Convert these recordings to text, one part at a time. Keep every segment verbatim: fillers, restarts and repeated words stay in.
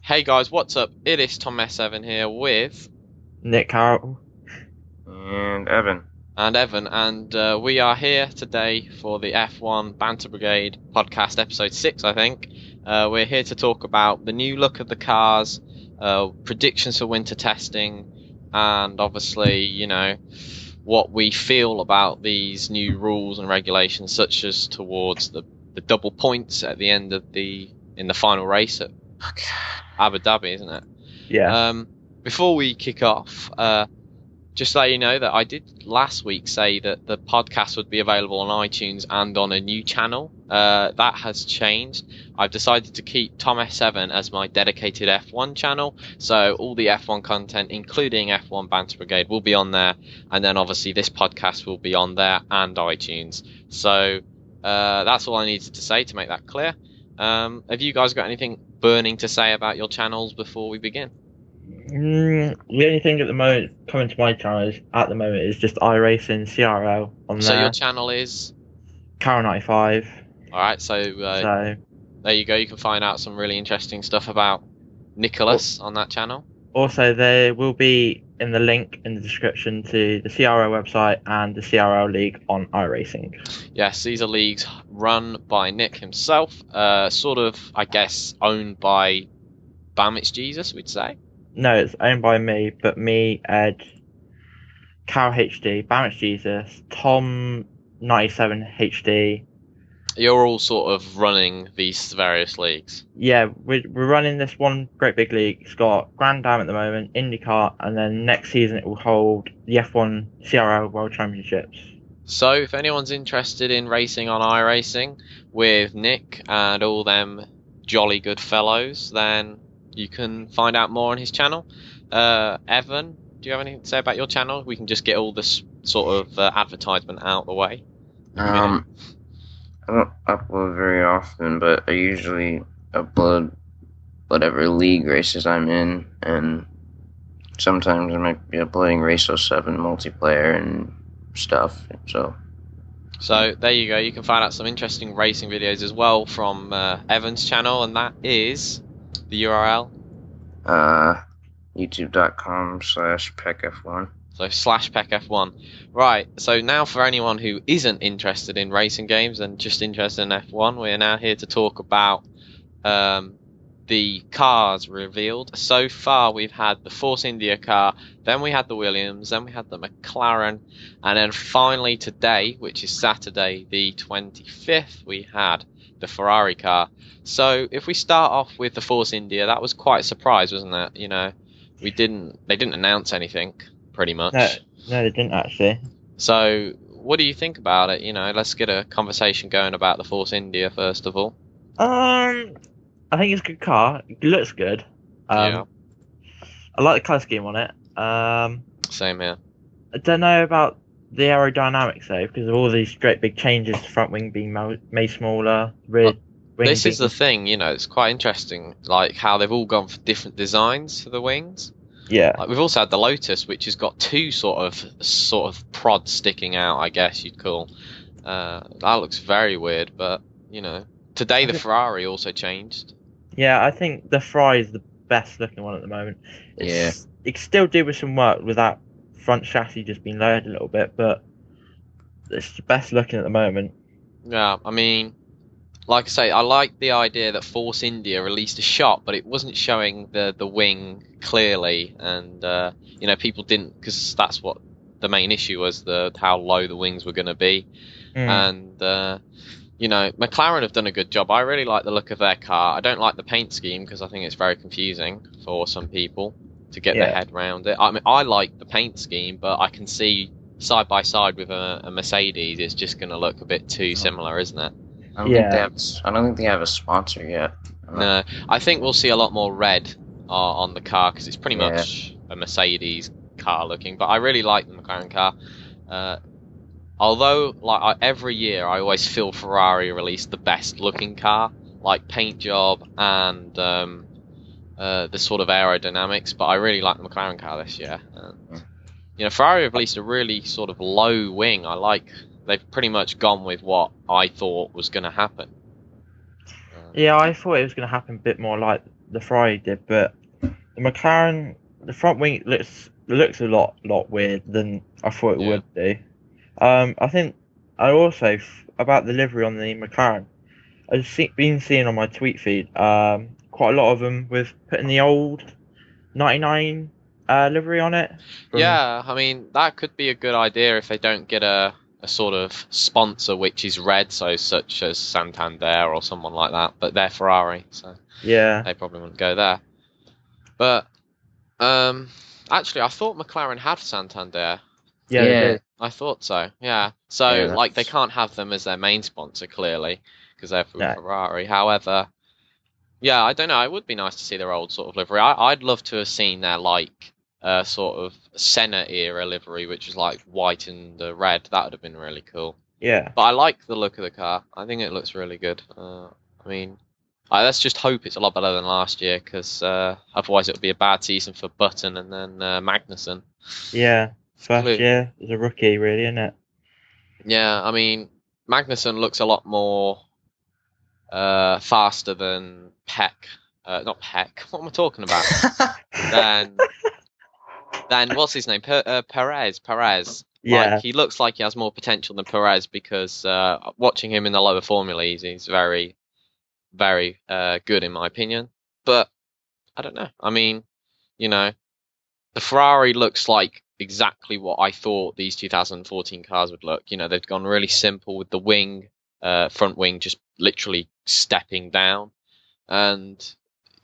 Hey guys, what's up? It is Tom S seven here with Nick Carroll. And Evan. and Evan, and uh, we are here today for the F one Banter Brigade podcast, episode six, I think. Uh, we're here to talk about the new look of the cars, uh, predictions for winter testing, and obviously, you know, what we feel about these new rules and regulations, such as towards the, the double points at the end of the in the final race at Abu Dhabi, isn't it? Yeah. Um, before we kick off, uh, just to let you know that I did last week say that the podcast would be available on iTunes and on a new channel. Uh, that has changed. I've decided to keep Tom S seven as my dedicated F one channel, so all the F one content, including F one Banter Brigade, will be on there, and then obviously this podcast will be on there and iTunes. So uh, that's all I needed to say to make that clear. Um, have you guys got anything burning to say about your channels before we begin? Mm, the only thing at the moment coming to my channel is, at the moment is just iRacing C R L on So there. your channel is? Carol ninety-five. Alright, so, uh, So there you go. You can find out some really interesting stuff about Nicholas on that channel. also there will be in the link in the description to the C R L website and the C R L League on iRacing. Yes, these are leagues run by Nick himself, uh, sort of, I guess, owned by Bamits Jesus, we'd say. No, it's owned by me, but me, Ed, Carol H D, Bamich Jesus, Tom ninety-seven H D. You're all sort of running these various leagues. Yeah, we're, we're running this one great big league. It's got Grand Am at the moment, IndyCar, and then next season it will hold the F one C R L World Championships. So if anyone's interested in racing on iRacing with Nick and all them jolly good fellows, then you can find out more on his channel. Uh, Evan, do you have anything to say about your channel? We can just get all this sort of uh, advertisement out of the way. Um, I don't upload very often, but I usually upload whatever league races I'm in, and sometimes I might be uploading Race oh seven multiplayer and stuff. So, So there you go. You can find out some interesting racing videos as well from uh, Evan's channel, and that is the U R L. uh, youtube.com slash PECF1. So slash P E C F one. Right, so now for anyone who isn't interested in racing games and just interested in F one, we're now here to talk about um, the cars revealed. So far we've had the Force India car, then we had the Williams, then we had the McLaren, and then finally today, which is Saturday the twenty-fifth, we had the Ferrari car. So if we start off with the Force India, that was quite a surprise, wasn't it? You know, we didn't, they didn't announce anything, pretty much. No, no, they didn't actually. So, what do you think about it? You know, let's get a conversation going about the Force India first of all. Um, I think it's a good car. It looks good. Um, Yeah. I like the color scheme on it. Um, Same here. I don't know about the aerodynamics though, because of all these great big changes. The front wing being mo- made smaller, rear Well, wing. This is being- the thing, you know, it's quite interesting, like how they've all gone for different designs for the wings. yeah, Like we've also had the Lotus, which has got two sort of sort of prods sticking out, I guess you'd call. Uh, that looks very weird, but you know, today the Ferrari also changed. yeah. I think the Fry is the best looking one at the moment. It's, it can still do with some work with that front chassis just being lowered a little bit, but it's the best looking at the moment. Yeah, I mean, like I say, I like the idea that Force India released a shot, but it wasn't showing the, the wing clearly, and uh, you know, people didn't, because that's what the main issue was, the how low the wings were going to be, Mm. and uh, you know, McLaren have done a good job. I really like the look of their car. I don't like the paint scheme because I think it's very confusing for some people to get their Yeah. head around it. I mean, I like the paint scheme, but I can see side by side with a, a Mercedes, it's just going to look a bit too similar, isn't it? I don't Yeah. think they have. I don't think they have a sponsor yet. No, I think we'll see a lot more red uh, on the car because it's pretty Yeah. much a Mercedes car looking. But I really like the McLaren car. Uh, although, like I, every year, I always feel Ferrari release the best looking car, like paint job and um, uh, the sort of aerodynamics. But I really like the McLaren car this year. Uh, you know, Ferrari have released a really sort of low wing. I like. They've pretty much gone with what I thought was going to happen. Uh, Yeah, I thought it was going to happen a bit more like the Ferrari did, but the McLaren, the front wing looks looks a lot lot weird than I thought it Yeah. would do. Um, I think I also f- about the livery on the McLaren. I've see, been seeing on my tweet feed um, quite a lot of them with putting the old ninety-nine uh, livery on it. From, Yeah, I mean that could be a good idea if they don't get a a sort of sponsor which is red, so such as Santander or someone like that. But they're Ferrari, so yeah, they probably wouldn't go there. But um, actually, I thought McLaren had Santander. yeah, they Yeah. did. I thought so. Yeah. So Yeah, like they that's- can't have them as their main sponsor clearly because they're from No. Ferrari. However, yeah, I don't know. It would be nice to see their old sort of livery. I, I'd love to have seen their like uh, sort of Senna era livery, which was like white and uh, red. That would have been really cool. Yeah, But I like the look of the car. I think it looks really good. Uh, I mean, I, let's just hope it's a lot better than last year, because uh, otherwise it would be a bad season for Button and then uh, Magnussen. yeah. First Clue. year as a rookie, really, isn't it? Yeah, I mean, Magnussen looks a lot more uh, faster than Peck. Uh, not Peck. What am I talking about? Than than what's his name? Per, uh, Perez. Perez. Yeah, Like he looks like he has more potential than Perez because uh, watching him in the lower formulas, he's very, very uh, good in my opinion. But I don't know. I mean, you know, the Ferrari looks like exactly what I thought these two thousand fourteen cars would look. You know, they've gone really simple with the wing, uh, front wing just literally stepping down, and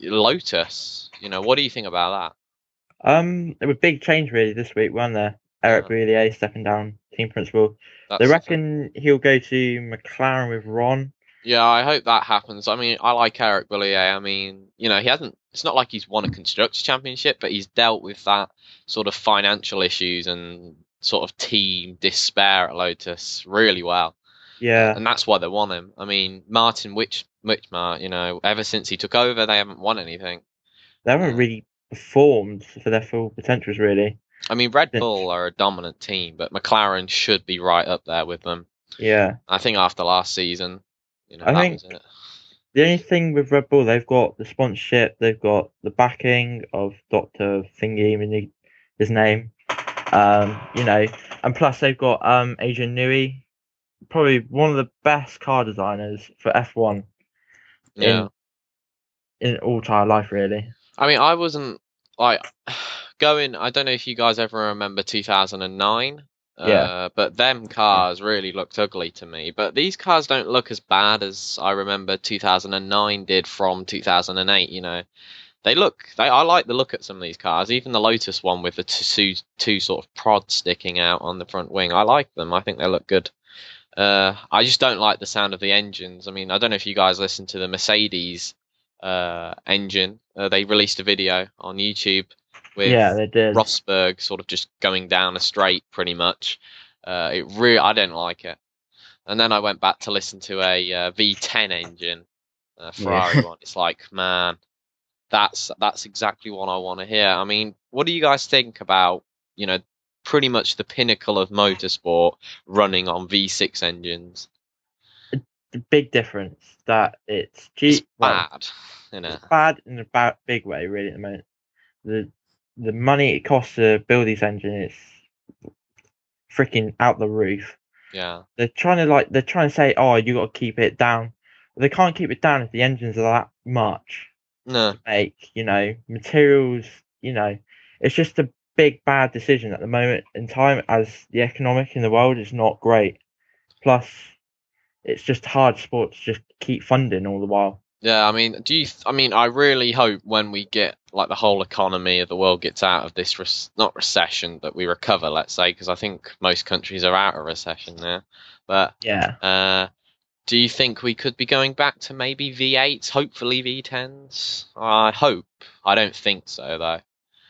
Lotus. You know, what do you think about um, it was a big change really this week, weren't there? Eric Yeah. Boulier stepping down, team principal. that? They That's reckon he'll go to McLaren with Ron. Yeah, I hope that happens. I mean, I like Eric Bollier. I mean, you know, he hasn't. It's not like he's won a constructors championship, but he's dealt with that sort of financial issues and sort of team despair at Lotus really well, Yeah, and that's why they want him. I mean, Martin Witch Witchmar, you know, ever since he took over, they haven't won anything. they haven't Yeah. really performed for their full potentials, really. I mean, Red Since- Bull are a dominant team, but McLaren should be right up there with them. Yeah. I think after last season, you know, I that think- was it. The only thing with Red Bull, they've got the sponsorship, they've got the backing of Doctor Thingy, Mini- his name, um, you know, and plus they've got um Adrian Newey, probably one of the best car designers for F one Yeah. in in all entire life, really. I mean, I wasn't like going. I don't know if you guys ever remember two thousand nine. Yeah. Uh, but them cars really looked ugly to me. But these cars don't look as bad as I remember two thousand nine did from two thousand eight. You know, they look. They I like the look at some of these cars. Even the Lotus one with the two two sort of prods sticking out on the front wing. I like them. I think they look good. Uh, I just don't like the sound of the engines. I mean, I don't know if you guys listen to the Mercedes uh, engine. Uh, they released a video on YouTube with Yeah, they did. Rosberg sort of just going down a straight, pretty much. Uh, it really, I don't like it. And then I went back to listen to a uh, V ten engine, uh, Ferrari Yeah. one. It's like, man, that's that's exactly what I want to hear. I mean, what do you guys think about, you know, pretty much the pinnacle of motorsport running on V six engines? The big difference that it's It's cheap, well, bad, you know. it's bad in a bad, big way, really. At the moment, the the money it costs to build these engines is freaking out the roof. Yeah, They're trying to like they're trying to say, oh, you got to keep it down. Well, they can't keep it down if the engines are that much no, to make. You know, materials. You know, it's just a big bad decision at the moment in time, as the economic in the world is not great. Plus, it's just hard sport to just keep funding all the while. yeah. I mean, do you? Th- I mean, I really hope when we get like the whole economy of the world gets out of this, rec- not recession, but we recover. Let's say, because I think most countries are out of recession now. But Yeah. uh, do you think we could be going back to maybe V eights, hopefully V tens? I hope. I don't think so though.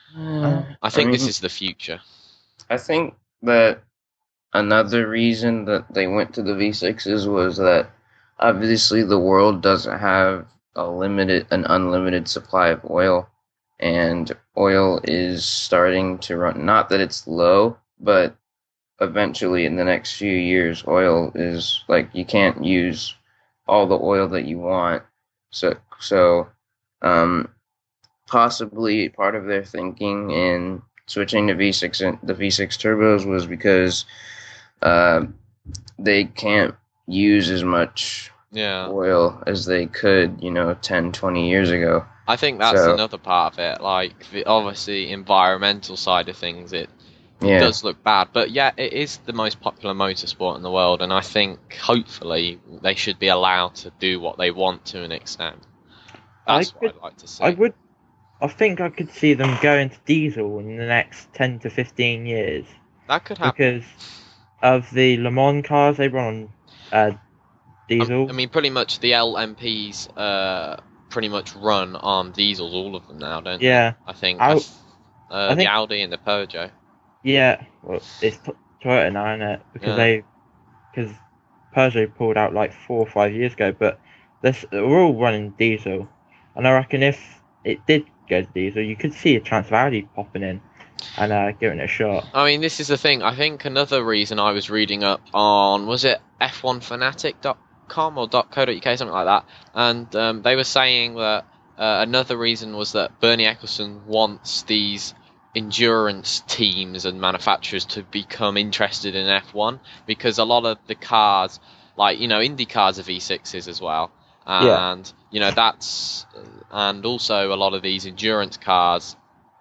I think mean, this is the future. I think that another reason that they went to the V sixes was that obviously the world doesn't have a limited, an unlimited supply of oil, and oil is starting to run. Not that it's low, but eventually in the next few years, oil is like you can't use all the oil that you want, So so um, possibly part of their thinking in switching to V six and the V six turbos was because uh, they can't use as much Yeah. oil as they could, you know, ten, twenty years ago. I think that's So another part of it. Like the obviously environmental side of things, it yeah, does look bad, but yeah, it is the most popular motorsport in the world, and I think hopefully they should be allowed to do what they want to an extent. That's I what could, I'd like to see. I would, I think I could see them going to diesel in the next ten to fifteen years That could happen. because of the Le Mans cars they run on uh, diesel. I mean, pretty much the L M Ps uh, pretty much run on diesels, all of them now, don't Yeah. they? I think, I- I th- uh, I the think- Audi and the Peugeot. Yeah, well, it's t- Toyota now, isn't it? Because Yeah. they, because Peugeot pulled out like four or five years ago, but this we're all running diesel, and I reckon if it did go to diesel, you could see a chance of Audi popping in and uh, giving it a shot. I mean, this is the thing. I think another reason I was reading up on, was it F one fanatic dot com or .co.uk, something like that, and um, they were saying that uh, another reason was that Bernie Ecclestone wants these endurance teams and manufacturers to become interested in F one, because a lot of the cars, like, you know, Indy cars are V sixes as well, and Yeah. you know, that's, and also a lot of these endurance cars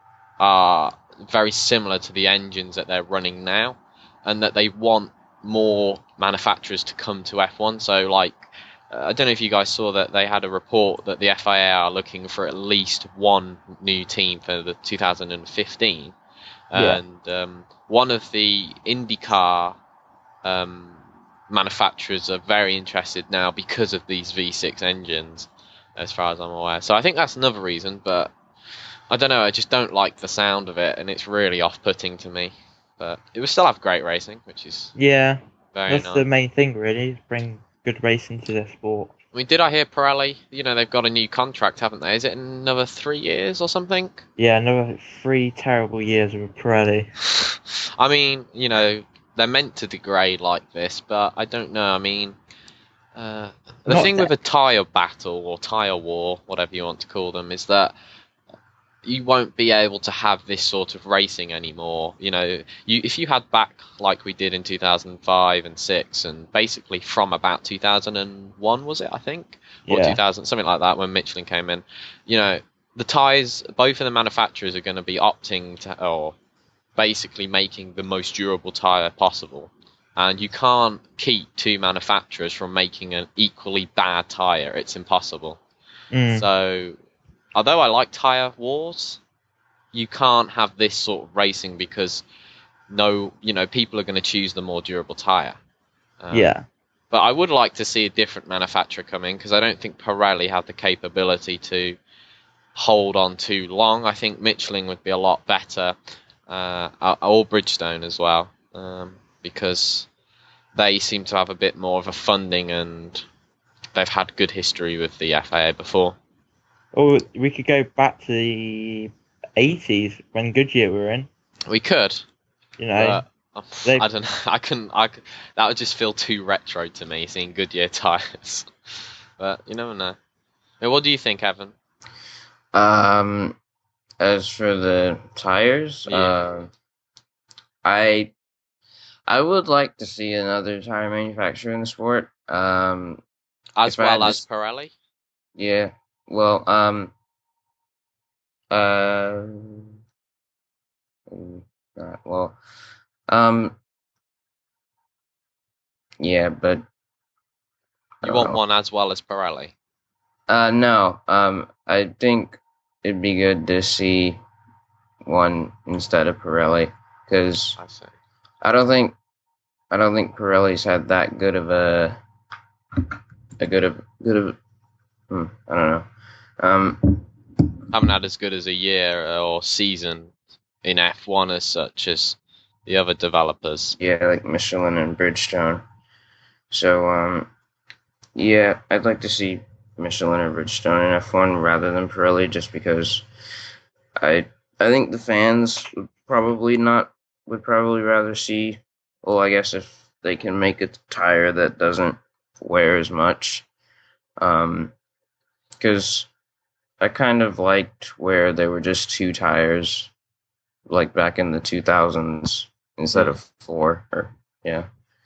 are very similar to the engines that they're running now, and that they want more manufacturers to come to F one. So, like, uh, I don't know if you guys saw that they had a report that the F I A are looking for at least one new team for the two thousand fifteen, Yeah. and um, one of the IndyCar um, manufacturers are very interested now because of these V six engines, as far as I'm aware. So I think that's another reason, but I don't know, I just don't like the sound of it, and it's really off-putting to me. But it will still have great racing, which is Yeah, very that's nice. the main thing, really, is bring good racing to the sport. I mean, did I hear Pirelli? You know, they've got a new contract, haven't they? Is it another three years or something? Yeah, another three terrible years with Pirelli. I mean, you know, they're meant to degrade like this, but I don't know. I mean, uh, the Not thing that- with a tyre battle or tyre war, whatever you want to call them, is that you won't be able to have this sort of racing anymore. You know, you if you had back like we did in two thousand five and six, and basically from about two thousand one, was it, I think? Or Yeah. two thousand, something like that, when Michelin came in. You know, the tyres, both of the manufacturers are going to be opting to, or basically making the most durable tyre possible. And you can't keep two manufacturers from making an equally bad tyre. It's impossible. Mm. So, although I like tyre wars, you can't have this sort of racing because no, you know, people are going to choose the more durable tyre. Um, yeah. But I would like to see a different manufacturer come in, because I don't think Pirelli have the capability to hold on too long. I think Michelin would be a lot better, uh, or Bridgestone as well, um, because they seem to have a bit more of a funding, and they've had good history with the F I A before. Or we could go back to the eighties when Goodyear were in. We could, You know, but um, they- I don't know. I couldn't. I could, that would just feel too retro to me, seeing Goodyear tires. But you never know. Now, what do you think, Evan? Um, as for the tires, Yeah. uh, I I would like to see another tire manufacturer in the sport. Um, As If I had well as this- Pirelli? yeah. Well, um, uh, mm, uh, well, um, yeah, but I You don't want know. one as well as Pirelli? Uh, no. Um, I think it'd be good to see one instead of Pirelli, because I see. I don't think I don't think Pirelli's had that good of a a good of good of hmm, I don't know. Um, Haven't had as good as a year or season in F one as such as the other developers. yeah, like Michelin and Bridgestone. So um, yeah, I'd like to see Michelin or Bridgestone in F one rather than Pirelli, just because I I think the fans would probably not would probably rather see. Well, I guess if they can make a tire that doesn't wear as much, um, because I kind of liked where they were just two tires, like back in the two thousands instead Mm. of four. Or yeah,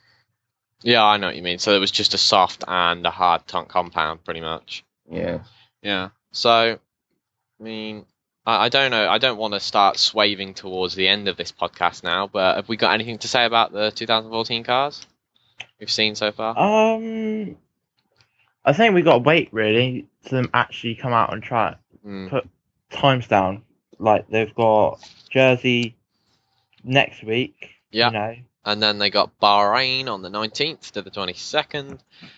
Yeah, I know what you mean. So it was just a soft and a hard tongue compound, pretty much. yeah. Yeah. So, I mean, I, I don't know. I don't want to start swaying towards the end of this podcast now, but have we got anything to say about the two thousand fourteen cars we've seen so far? Um, I think we got to wait really to them actually come out and try Mm. put times down. Like they've got Jersey next week. Yeah. You know. And then they got Bahrain on the nineteenth to the twenty-second.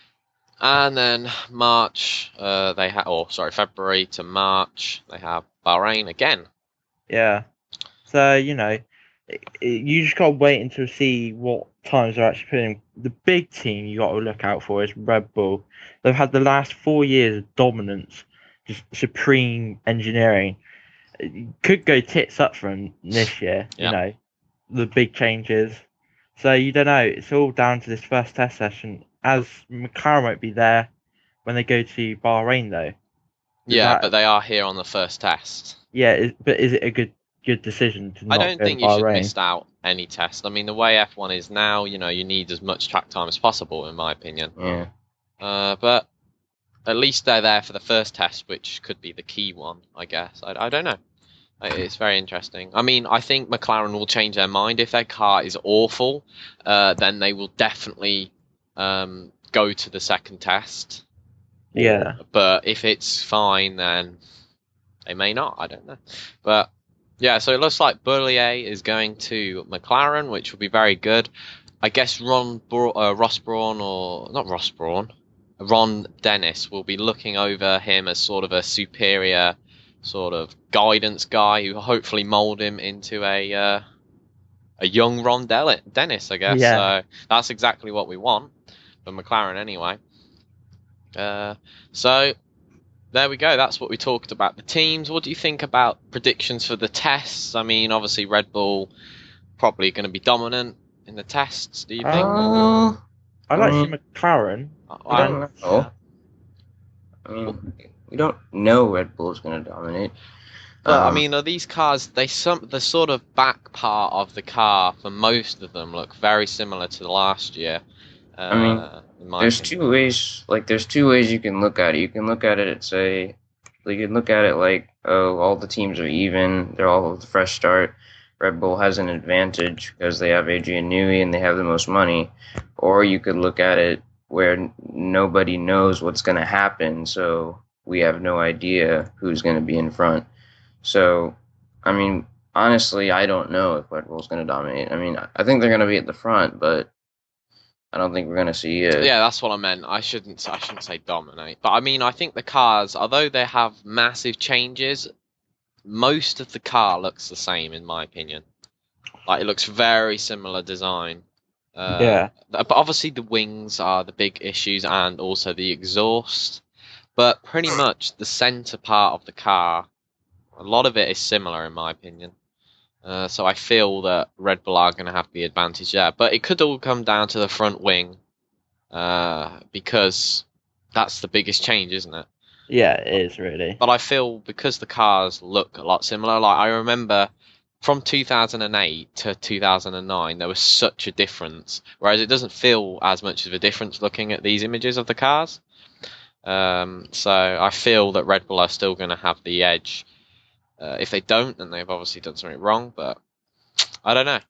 And then March, uh, they have, or sorry, February to March, they have Bahrain again. Yeah. So you know, it, it, you just got to wait until see what times they're actually putting. The big team you got to look out for is Red Bull. They've had the last four years of dominance, just supreme engineering. It could go tits up for them this year. Yeah. You know, the big changes. So you don't know. It's all down to this first test session. As McLaren won't be there when they go to Bahrain, though. Is Yeah, that- but they are here on the first test. Yeah, is, but is it a good good decision to I not don't go think to you should Bahrain? miss out any test. I mean, the way F one is now, you know, you need as much track time as possible, in my opinion. Yeah. Uh, but at least they're there for the first test, which could be the key one, I guess. I, I don't know. It's very interesting. I mean, I think McLaren will change their mind. If their car is awful, uh, then they will definitely um, go to the second test. Yeah. But if it's fine, then they may not. I don't know. But yeah, so it looks like Bourlier is going to McLaren, which will be very good. I guess Ron Bra- uh, Ross Brawn, or not Ross Brawn, Ron Dennis will be looking over him as sort of a superior sort of guidance guy who hopefully mold him into a uh, a young Ron Del- Dennis, I guess. Yeah. So that's exactly what we want for McLaren anyway. Uh, so there we go. That's what we talked about. The teams. What do you think about predictions for the tests? I mean, obviously Red Bull probably going to be dominant in the tests. Do you think? Uh, I like Mm. see McLaren. I don't I- know. I mean, we don't know Red Bull's going to dominate. Well, I Um, mean, are these cars? They some the sort of back part of the car for most of them look very similar to the last year. Uh, I mean, in my there's opinion. two ways. Like, there's two ways you can look at it. You can look at it and say, you can look at it like, oh, all the teams are even. They're all with a fresh start. Red Bull has an advantage because they have Adrian Newey and they have the most money. Or you could look at it where n- nobody knows what's going to happen, so we have no idea who's going to be in front. So, I mean, honestly, I don't know if Red Bull's going to dominate. I mean, I think they're going to be at the front, but I don't think we're going to see it. Yeah, that's what I meant. I shouldn't. I shouldn't say dominate, but I mean, I think the cars, although they have massive changes, most of the car looks the same, in my opinion. Like, it looks very similar design. Uh, Yeah. But obviously, the wings are the big issues, and also the exhaust. But pretty much the center part of the car, a lot of it is similar, in my opinion. Uh, so I feel that Red Bull are going to have the advantage there. But it could all come down to the front wing, uh, because that's the biggest change, isn't it? Yeah, it is really. But I feel because the cars look a lot similar, like I remember from two thousand eight to two thousand nine, there was such a difference. Whereas it doesn't feel as much of a difference looking at these images of the cars. Um, so I feel that Red Bull are still going to have the edge. Uh, if they don't, then they've obviously done something wrong. But I don't know.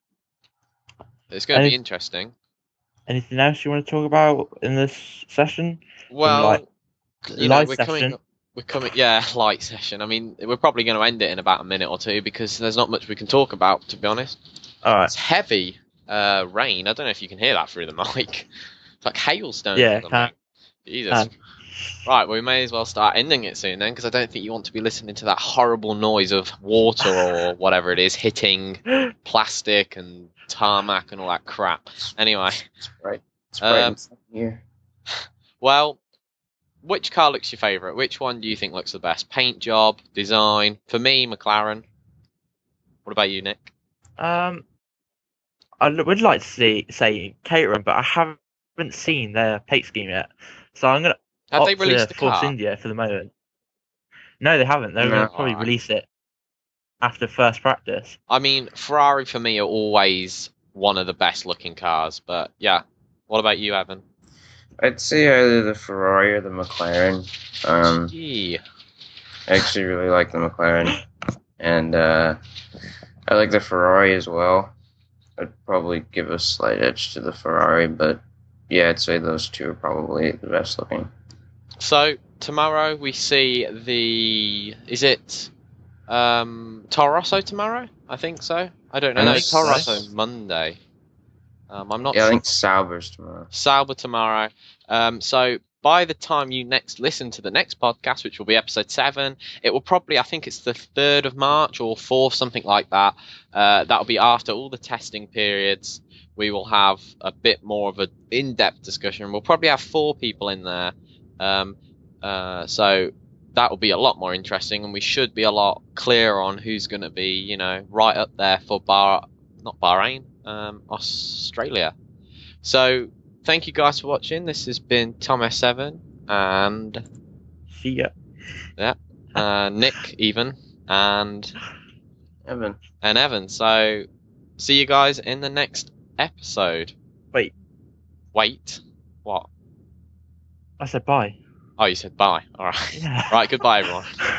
It's going to And be if- interesting. Anything else you want to talk about in this session? Well, light- you know, live we're session. coming. We're coming. Yeah, light session. I mean, we're probably going to end it in about a minute or two because there's not much we can talk about, to be honest. All right. It's heavy uh, rain. I don't know if you can hear that through the mic. It's like hailstones. Yeah, on the can- mic. Jesus. can. Right, well, we may as well start ending it soon then, because I don't think you want to be listening to that horrible noise of water or whatever it is hitting plastic and tarmac and all that crap. Anyway, Right. It's bright Um, and sunny here. well, which car looks your favourite? Which one do you think looks the best? Paint job, design? For me, McLaren. What about you, Nick? Um, I l- would like to see say Caterham, but I haven't seen their paint scheme yet, so I'm gonna Have they opt to released the Force car? India for the moment. No, they haven't. They're going No. to probably release it after first practice. I mean, Ferrari for me are always one of the best looking cars, but yeah. What about you, Evan? I'd say either the Ferrari or the McLaren. Um, Gee. I actually really like the McLaren, and uh, I like the Ferrari as well. I'd probably give a slight edge to the Ferrari, but yeah, I'd say those two are probably the best looking. So tomorrow we see the. Is it um, Toro Rosso tomorrow? I think so. I don't know. I No, think Toro so. Rosso Monday. Um, I'm not Yeah, I sure. think Sauber's tomorrow. Sauber tomorrow. Um, so by the time you next listen to the next podcast, which will be episode seven, it will probably, I think it's the third of March or fourth, something like that. Uh, that'll be after all the testing periods. We will have a bit more of an in-depth discussion. We'll probably have four people in there. Um, uh, so that will be a lot more interesting, and we should be a lot clearer on who's going to be, you know, right up there for Bar, not Bahrain, um, Australia. So thank you guys for watching. This has been Tom S seven and See ya. yeah, uh, Nick even and Evan. and Evan. So see you guys in the next episode. Wait. Wait. What? I said bye. Oh, you said bye. All right. Yeah. Right. Goodbye, everyone.